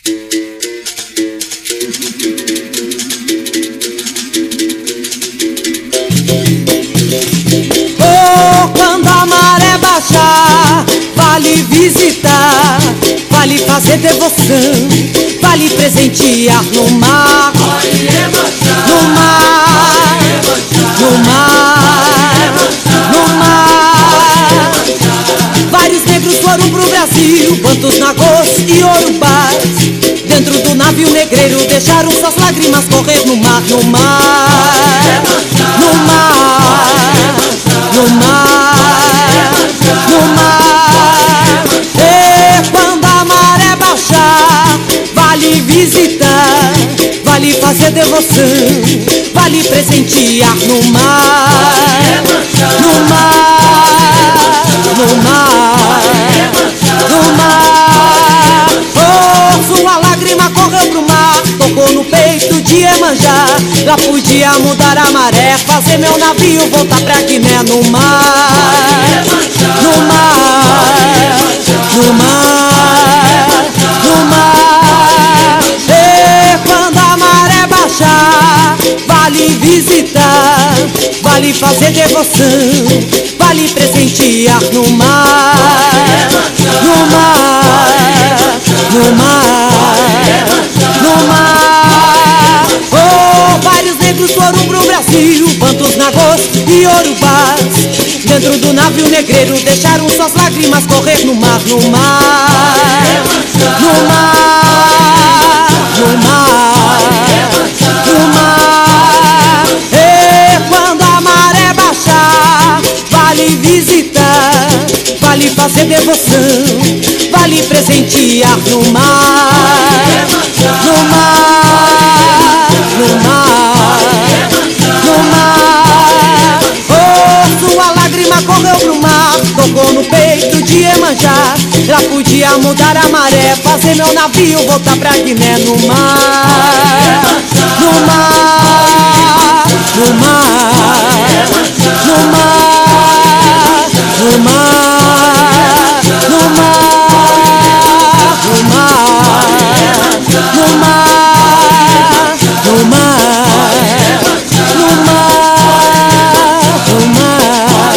Oh, quando a maré baixar, vale visitar, vale fazer devoção, vale presentear no mar, no mar, no mar, no mar. Vários negros foram pro Brasil, bantos, nagôs e orubás. Dentro do navio negreiro deixaram suas lágrimas correr no mar, no mar, no mar, no mar, no mar. E quando a maré baixar, vale visitar, vale fazer devoção, vale presentear no mar, no mar, no mar, no mar. Oh, sua lágrima correu pro mar, tocou no peito de Iemanjá. Já podia mudar a maré, fazer meu navio voltar pra Guiné. No mar, no mar, no mar, no mar. E quando a maré baixar, vale visitar, vale fazer devoção, vale presentear no mar, no mar, no mar, no mar. Oh, vários negros foram pro Brasil, bantos, nagôs e orubás. Dentro do navio negreiro deixaram suas lágrimas correr no mar, no mar, no mar, no mar, no mar. E quando a maré baixar, vale visitar, vale fazer devoção, vale presentear no mar, no mar, no mar, no mar. Oh, sua lágrima correu pro mar, tocou no peito de Iemanjá. Já podia mudar a maré, fazer meu navio voltar pra Guiné. No mar, no mar, no mar, no mar, no mar, no mar, no mar, no mar, no mar, no mar, no mar.